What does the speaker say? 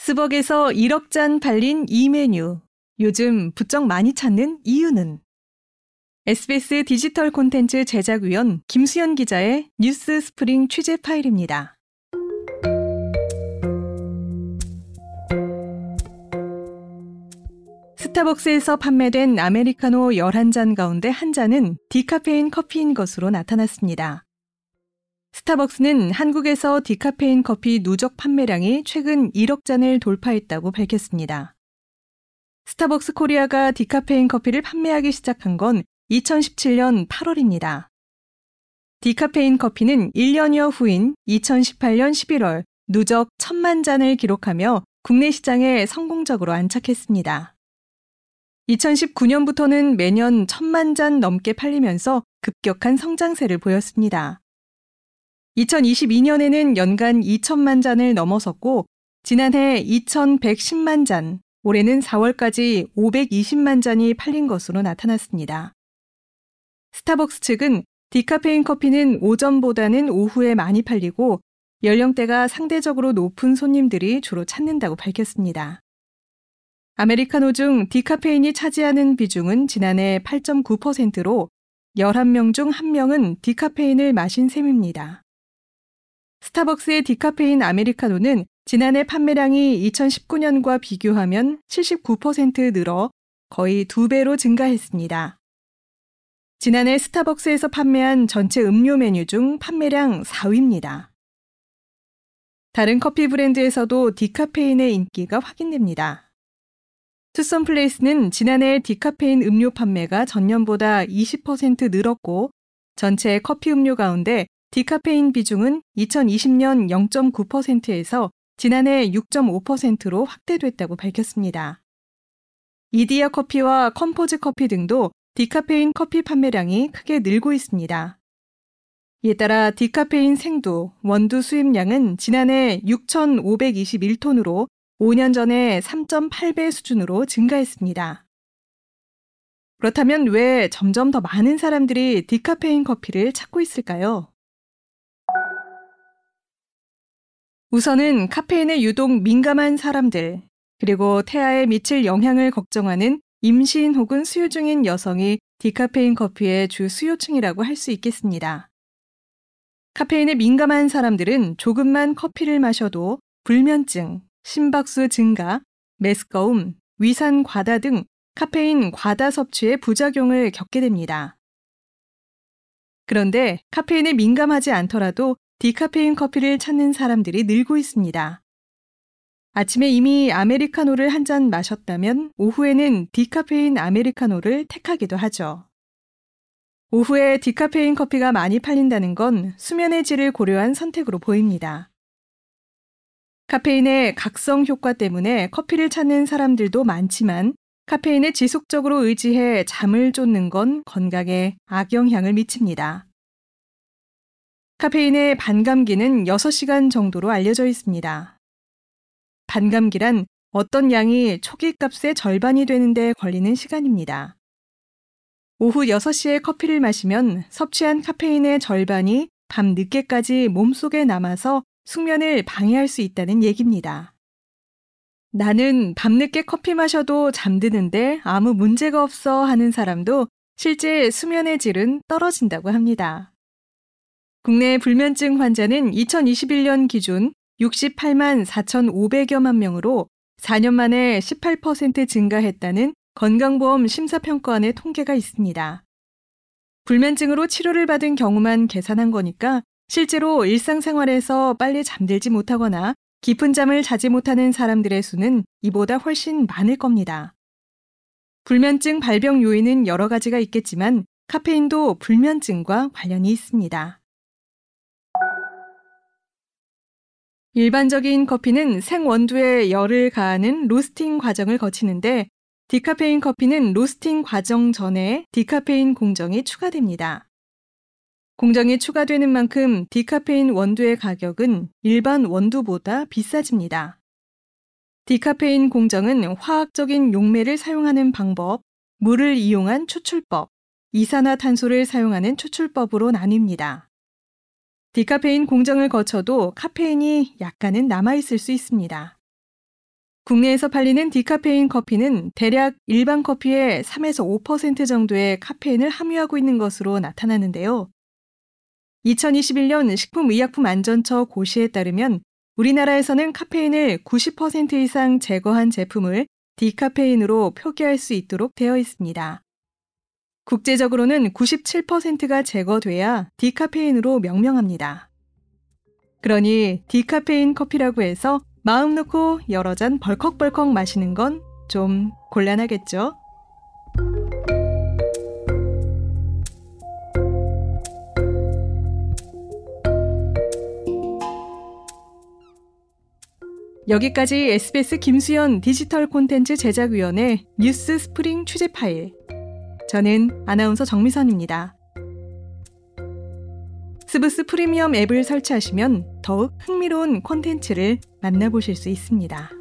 스벅에서 1억 잔 팔린 이 메뉴. 요즘 부쩍 많이 찾는 이유는? SBS 디지털 콘텐츠 제작위원 김수연 기자의 뉴스 스프링 취재 파일입니다. 스타벅스에서 판매된 아메리카노 11잔 가운데 한 잔은 디카페인 커피인 것으로 나타났습니다. 스타벅스는 한국에서 디카페인 커피 누적 판매량이 최근 1억 잔을 돌파했다고 밝혔습니다. 스타벅스 코리아가 디카페인 커피를 판매하기 시작한 건 2017년 8월입니다. 디카페인 커피는 1년여 후인 2018년 11월 누적 1,000만 잔을 기록하며 국내 시장에 성공적으로 안착했습니다. 2019년부터는 매년 1,000만 잔 넘게 팔리면서 급격한 성장세를 보였습니다. 2022년에는 연간 2,000만 잔을 넘어섰고 지난해 2,110만 잔, 올해는 4월까지 520만 잔이 팔린 것으로 나타났습니다. 스타벅스 측은 디카페인 커피는 오전보다는 오후에 많이 팔리고 연령대가 상대적으로 높은 손님들이 주로 찾는다고 밝혔습니다. 아메리카노 중 디카페인이 차지하는 비중은 지난해 8.9%로 11명 중 1명은 디카페인을 마신 셈입니다. 스타벅스의 디카페인 아메리카노는 지난해 판매량이 2019년과 비교하면 79% 늘어 거의 2배로 증가했습니다. 지난해 스타벅스에서 판매한 전체 음료 메뉴 중 판매량 4위입니다. 다른 커피 브랜드에서도 디카페인의 인기가 확인됩니다. 투썸플레이스는 지난해 디카페인 음료 판매가 전년보다 20% 늘었고 전체 커피 음료 가운데 디카페인 비중은 2020년 0.9%에서 지난해 6.5%로 확대됐다고 밝혔습니다. 이디야 커피와 컴포즈 커피 등도 디카페인 커피 판매량이 크게 늘고 있습니다. 이에 따라 디카페인 생두, 원두 수입량은 지난해 6,521톤으로 5년 전에 3.8배 수준으로 증가했습니다. 그렇다면 왜 점점 더 많은 사람들이 디카페인 커피를 찾고 있을까요? 우선은 카페인에 유독 민감한 사람들, 그리고 태아에 미칠 영향을 걱정하는 임신 혹은 수유 중인 여성이 디카페인 커피의 주 수요층이라고 할 수 있겠습니다. 카페인에 민감한 사람들은 조금만 커피를 마셔도 불면증, 심박수 증가, 메스꺼움, 위산 과다 등 카페인 과다 섭취의 부작용을 겪게 됩니다. 그런데 카페인에 민감하지 않더라도 디카페인 커피를 찾는 사람들이 늘고 있습니다. 아침에 이미 아메리카노를 한 잔 마셨다면 오후에는 디카페인 아메리카노를 택하기도 하죠. 오후에 디카페인 커피가 많이 팔린다는 건 수면의 질을 고려한 선택으로 보입니다. 카페인의 각성 효과 때문에 커피를 찾는 사람들도 많지만 카페인에 지속적으로 의지해 잠을 쫓는 건 건강에 악영향을 미칩니다. 카페인의 반감기는 6시간 정도로 알려져 있습니다. 반감기란 어떤 양이 초기값의 절반이 되는데 걸리는 시간입니다. 오후 6시에 커피를 마시면 섭취한 카페인의 절반이 밤 늦게까지 몸속에 남아서 숙면을 방해할 수 있다는 얘기입니다. 나는 밤늦게 커피 마셔도 잠드는데 아무 문제가 없어 하는 사람도 실제 수면의 질은 떨어진다고 합니다. 국내 불면증 환자는 2021년 기준 68만 4,500여만 명으로 4년 만에 18% 증가했다는 건강보험 심사평가원의 통계가 있습니다. 불면증으로 치료를 받은 경우만 계산한 거니까 실제로 일상생활에서 빨리 잠들지 못하거나 깊은 잠을 자지 못하는 사람들의 수는 이보다 훨씬 많을 겁니다. 불면증 발병 요인은 여러 가지가 있겠지만 카페인도 불면증과 관련이 있습니다. 일반적인 커피는 생원두에 열을 가하는 로스팅 과정을 거치는데 디카페인 커피는 로스팅 과정 전에 디카페인 공정이 추가됩니다. 공정이 추가되는 만큼 디카페인 원두의 가격은 일반 원두보다 비싸집니다. 디카페인 공정은 화학적인 용매를 사용하는 방법, 물을 이용한 추출법, 이산화탄소를 사용하는 추출법으로 나뉩니다. 디카페인 공정을 거쳐도 카페인이 약간은 남아있을 수 있습니다. 국내에서 팔리는 디카페인 커피는 대략 일반 커피의 3에서 5% 정도의 카페인을 함유하고 있는 것으로 나타나는데요. 2021년 식품의약품안전처 고시에 따르면 우리나라에서는 카페인을 90% 이상 제거한 제품을 디카페인으로 표기할 수 있도록 되어 있습니다. 국제적으로는 97%가 제거돼야 디카페인으로 명명합니다. 그러니 디카페인 커피라고 해서 마음 놓고 여러 잔 벌컥벌컥 마시는 건 좀 곤란하겠죠? 여기까지 SBS 김수연 디지털 콘텐츠 제작위원회 뉴스 스프링 취재 파일. 저는 아나운서 정미선입니다. 스브스 프리미엄 앱을 설치하시면 더욱 흥미로운 콘텐츠를 만나보실 수 있습니다.